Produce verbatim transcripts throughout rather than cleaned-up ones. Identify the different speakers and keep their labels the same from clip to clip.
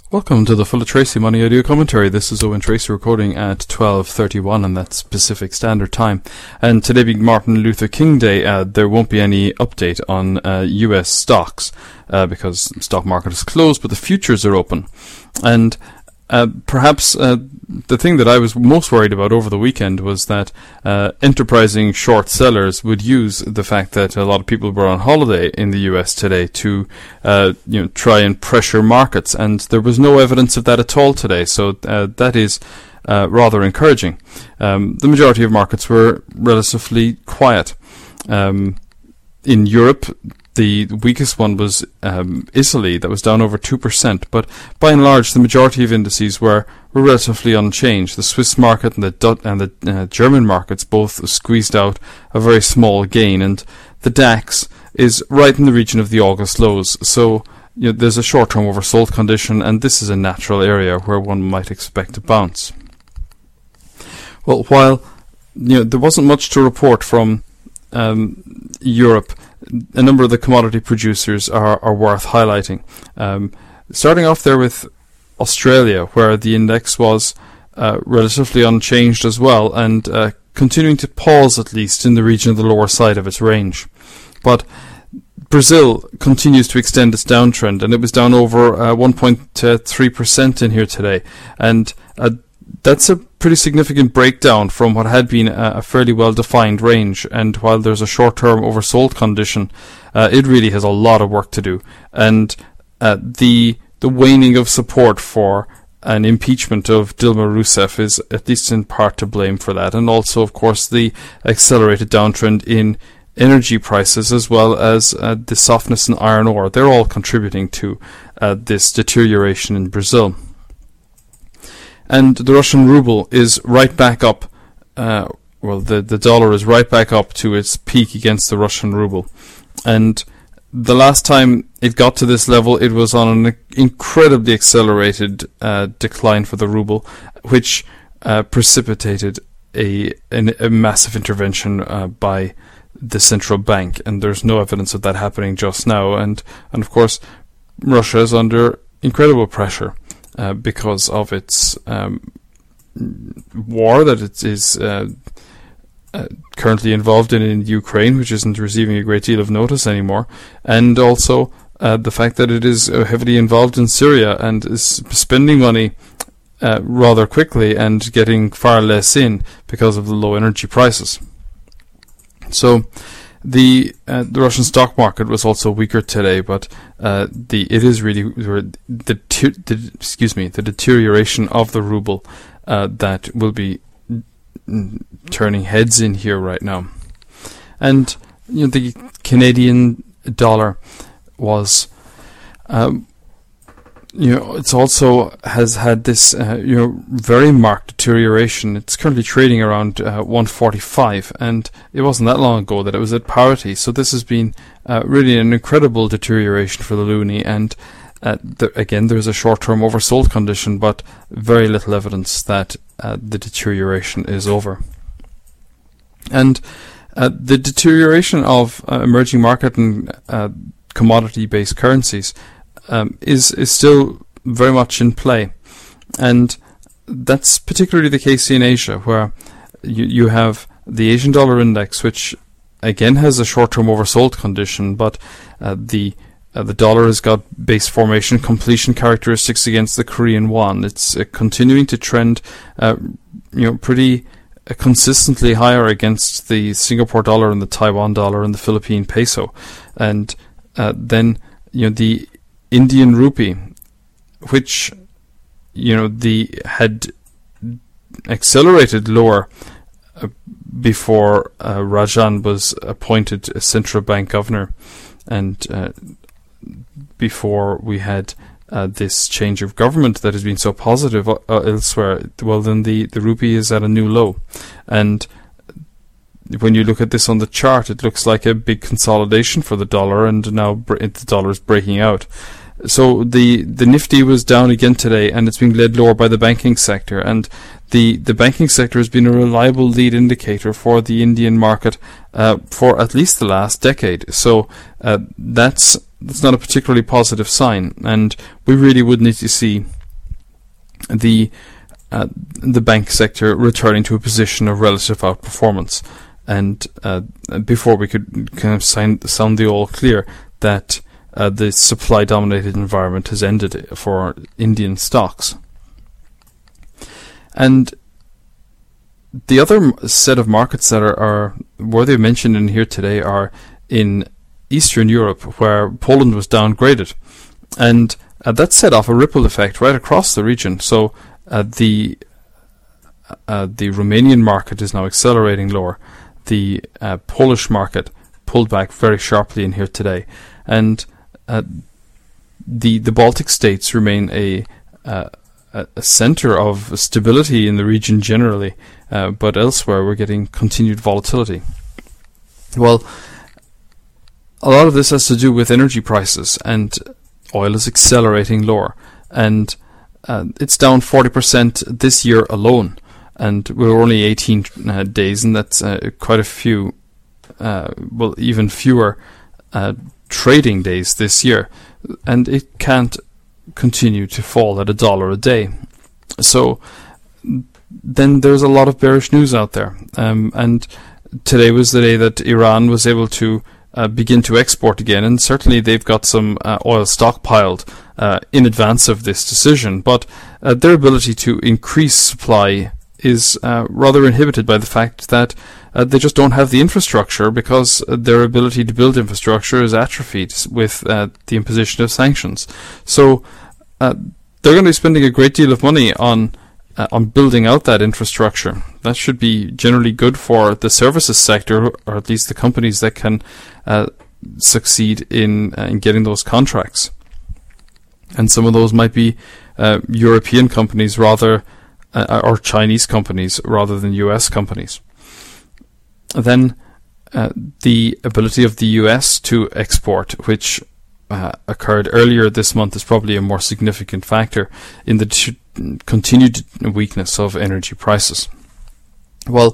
Speaker 1: Welcome to the Full of Tracy Money Audio Commentary. This is Owen Tracy recording at twelve thirty-one, and that's Pacific Standard Time. And today being Martin Luther King Day, uh, there won't be any update on uh, U S stocks uh, because the stock market is closed, but the futures are open. And uh, perhaps uh, the thing that I was most worried about over the weekend was that uh, enterprising short sellers would use the fact that a lot of people were on holiday in the U S today to uh, you know try and pressure markets, and there was no evidence of that at all today. So uh, that is uh, rather encouraging. Um, the majority of markets were relatively quiet. Um, in Europe, the weakest one was um, Italy, that was down over two percent, but by and large the majority of indices were, were relatively unchanged. The Swiss market and the Dut- and the uh, German markets both squeezed out a very small gain, and the DAX is right in the region of the August lows. So you know, there's a short-term oversold condition, and this is a natural area where one might expect a bounce. Well, while you know there wasn't much to report from um, Europe, a number of the commodity producers are, are worth highlighting. Um, starting off there with Australia, where the index was uh, relatively unchanged as well, and uh, continuing to pause at least in the region of the lower side of its range. But Brazil continues to extend its downtrend, and it was down over uh, one point three percent in here today. And uh, that's a pretty significant breakdown from what had been a, a fairly well-defined range. And while there's a short-term oversold condition, uh, it really has a lot of work to do. And uh, the the waning of support for an impeachment of Dilma Rousseff is at least in part to blame for that. And also, of course, the accelerated downtrend in energy prices, as well as uh, the softness in iron ore. They're all contributing to uh, this deterioration in Brazil. And the Russian ruble is right back up, uh, well, the, the dollar is right back up to its peak against the Russian ruble. And the last time it got to this level, it was on an incredibly accelerated uh, decline for the ruble, which uh, precipitated a, an, a massive intervention uh, by the central bank. And there's no evidence of that happening just now. And, and of course, Russia is under incredible pressure. Uh, because of its um, war that it is uh, uh, currently involved in in Ukraine, which isn't receiving a great deal of notice anymore, and also uh, the fact that it is uh, heavily involved in Syria and is spending money uh, rather quickly and getting far less in because of the low energy prices. So The uh, the Russian stock market was also weaker today, but uh, the it is really the, ter- the excuse me the deterioration of the ruble uh, that will be turning heads in here right now. And you know the Canadian dollar was um, you know it's also has had this uh, you know very marked deterioration. It's currently trading around uh, one forty-five, and it wasn't that long ago that it was at parity. So this has been uh, really an incredible deterioration for the loonie, and uh, the, again there's a short-term oversold condition, but very little evidence that uh, the deterioration is over. And uh, the deterioration of uh, emerging market and uh, commodity-based currencies Um, is is still very much in play, and that's particularly the case in Asia, where you you have the Asian dollar index, which again has a short-term oversold condition, but uh, the uh, the dollar has got base formation completion characteristics against the Korean won. It's uh, continuing to trend, uh, you know, pretty uh, consistently higher against the Singapore dollar and the Taiwan dollar and the Philippine peso, and uh, then you know the Indian rupee, which you know the had accelerated lower uh, before uh, Rajan was appointed a central bank governor, and uh, before we had uh, this change of government that has been so positive uh, elsewhere. Well, then the the rupee is at a new low, and when you look at this on the chart, it looks like a big consolidation for the dollar, and now br- the dollar is breaking out. So the the Nifty was down again today, and it's being led lower by the banking sector. And the, the banking sector has been a reliable lead indicator for the Indian market uh, for at least the last decade. So uh, that's that's not a particularly positive sign, and we really would need to see the uh, the bank sector returning to a position of relative outperformance, and uh, before we could kind of sign, sound the all clear that uh, the supply-dominated environment has ended for Indian stocks. And the other set of markets that are, are worthy of mention in here today are in Eastern Europe, where Poland was downgraded, and uh, that set off a ripple effect right across the region. So uh, the uh, the Romanian market is now accelerating lower. The uh, Polish market pulled back very sharply in here today, and uh, the the Baltic states remain a uh, a center of stability in the region generally, uh, but elsewhere we're getting continued volatility. Well, a lot of this has to do with energy prices, and oil is accelerating lower, and uh, it's down forty percent this year alone, and we're only eighteen uh, days, and that's uh, quite a few, uh, well, even fewer uh, trading days this year, and it can't continue to fall at a dollar a day. So then there's a lot of bearish news out there, um, and today was the day that Iran was able to uh, begin to export again, and certainly they've got some uh, oil stockpiled uh, in advance of this decision, but uh, their ability to increase supply is uh, rather inhibited by the fact that uh, they just don't have the infrastructure, because uh, their ability to build infrastructure is atrophied with uh, the imposition of sanctions. So uh, they're going to be spending a great deal of money on uh, on building out that infrastructure. That should be generally good for the services sector, or at least the companies that can uh, succeed in, uh, in getting those contracts. And some of those might be uh, European companies rather Uh, or Chinese companies rather than U S companies. Then uh, the ability of the U S to export, which uh, occurred earlier this month, is probably a more significant factor in the t- continued weakness of energy prices. Well,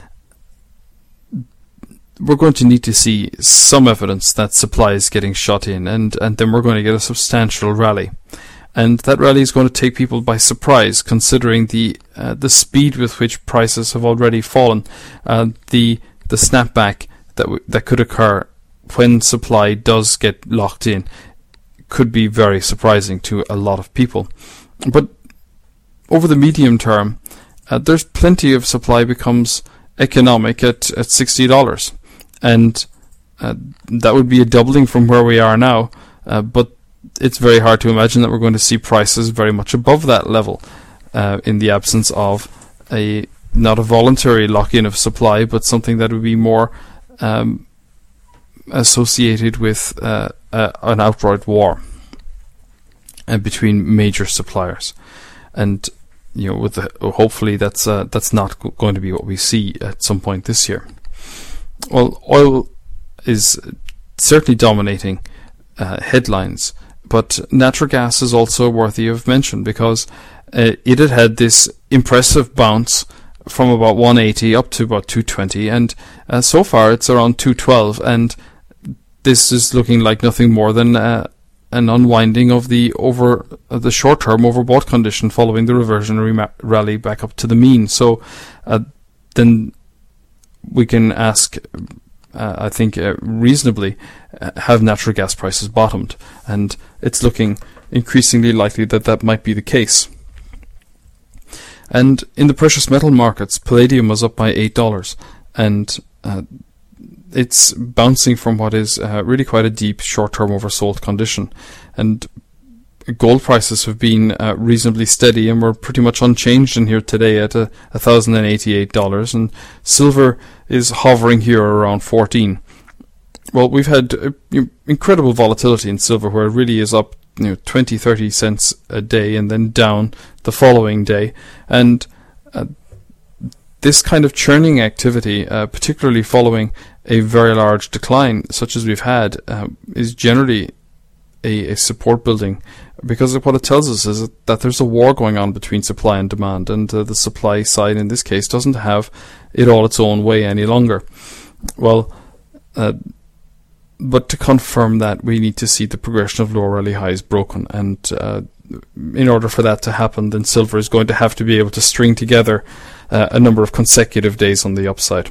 Speaker 1: we're going to need to see some evidence that supply is getting shut in, and, and then we're going to get a substantial rally. And that rally is going to take people by surprise, considering the uh, the speed with which prices have already fallen. Uh, the the snapback that w- that could occur when supply does get locked in could be very surprising to a lot of people. But over the medium term, uh, there's plenty of supply becomes economic at at sixty dollars, and uh, that would be a doubling from where we are now. Uh, but it's very hard to imagine that we're going to see prices very much above that level uh, in the absence of a not a voluntary lock-in of supply, but something that would be more um, associated with uh, uh, an outright war uh, between major suppliers. And you know, with the, hopefully that's uh, that's not go- going to be what we see at some point this year. Well, oil is certainly dominating uh, headlines. But natural gas is also worthy of mention, because uh, it had had this impressive bounce from about one eighty up to about two twenty, and uh, so far it's around two twelve, and this is looking like nothing more than uh, an unwinding of the over uh, the short-term overbought condition following the reversionary ma- rally back up to the mean. So uh, then we can ask, Uh, I think uh, reasonably, uh, have natural gas prices bottomed? And it's looking increasingly likely that that might be the case. And in the precious metal markets, palladium was up by eight dollars, and uh, it's bouncing from what is uh, really quite a deep short-term oversold condition. And gold prices have been uh, reasonably steady, and we're pretty much unchanged in here today at uh, one thousand eighty-eight dollars, and silver is hovering here around fourteen. Well, we've had uh, incredible volatility in silver, where it really is up, you know, twenty, thirty cents a day and then down the following day. And uh, this kind of churning activity, uh, particularly following a very large decline such as we've had, uh, is generally a, a support building, because what it tells us is that there's a war going on between supply and demand, and uh, the supply side in this case doesn't have it all its own way any longer. Well, uh, but to confirm that, we need to see the progression of lower rally highs broken, and uh, in order for that to happen, then silver is going to have to be able to string together uh, a number of consecutive days on the upside.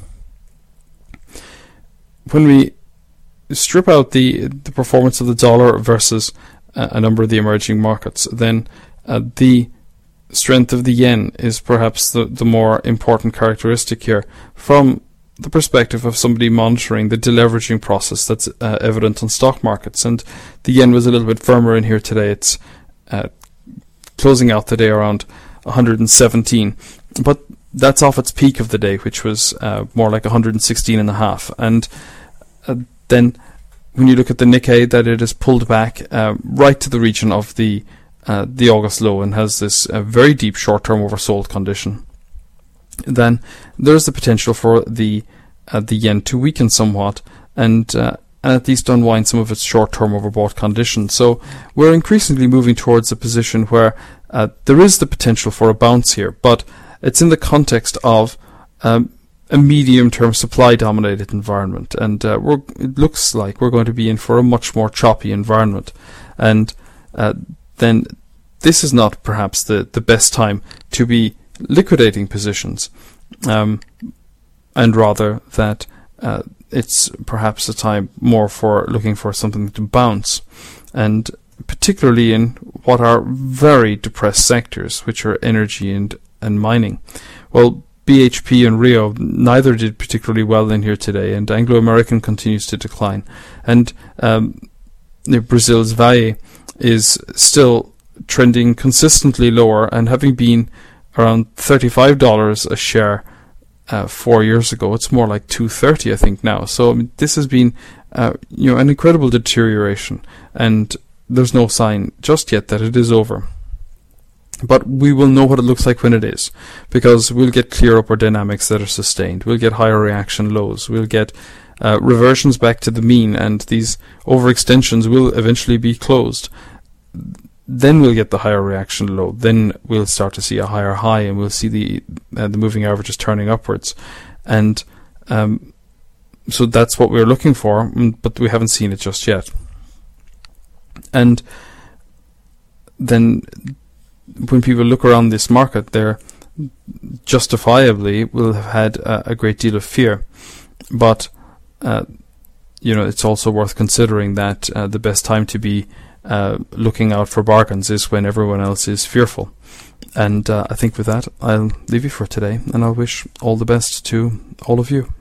Speaker 1: When we strip out the the performance of the dollar versus uh, a number of the emerging markets, then uh, the strength of the yen is perhaps the, the more important characteristic here from the perspective of somebody monitoring the deleveraging process that's uh, evident on stock markets. And the yen was a little bit firmer in here today. It's uh, closing out the day around one hundred seventeen, but that's off its peak of the day, which was uh, more like one hundred sixteen and a half. And uh, then when you look at the Nikkei, that it has pulled back uh, right to the region of the uh, the August low and has this uh, very deep short-term oversold condition. Then there's the potential for the uh, the yen to weaken somewhat and, uh, and at least unwind some of its short-term overbought condition. So we're increasingly moving towards a position where uh, there is the potential for a bounce here, but it's in the context of um, a medium-term supply-dominated environment, and uh, we're, it looks like we're going to be in for a much more choppy environment. And uh, then this is not perhaps the, the best time to be liquidating positions, um, and rather that uh, it's perhaps a time more for looking for something to bounce, and particularly in what are very depressed sectors, which are energy and, and mining. Well, B H P and Rio neither did particularly well in here today, and Anglo American continues to decline, and um, Brazil's Vale is still trending consistently lower, and having been around thirty-five dollars a share uh, four years ago, it's more like two thirty, I think, now. So I mean, this has been uh, you know an incredible deterioration, and there's no sign just yet that it is over. But we will know what it looks like when it is, because we'll get clear upward dynamics that are sustained. We'll get higher reaction lows. We'll get uh, reversions back to the mean, and these overextensions will eventually be closed. Then we'll get the higher reaction low. Then we'll start to see a higher high, and we'll see the uh, the moving averages turning upwards. And um, so that's what we're looking for, but we haven't seen it just yet. And then when people look around this market, they're justifiably will have had a, a great deal of fear. But uh, you know, it's also worth considering that uh, the best time to be uh, looking out for bargains is when everyone else is fearful. And uh, I think with that, I'll leave you for today, and I'll wish all the best to all of you.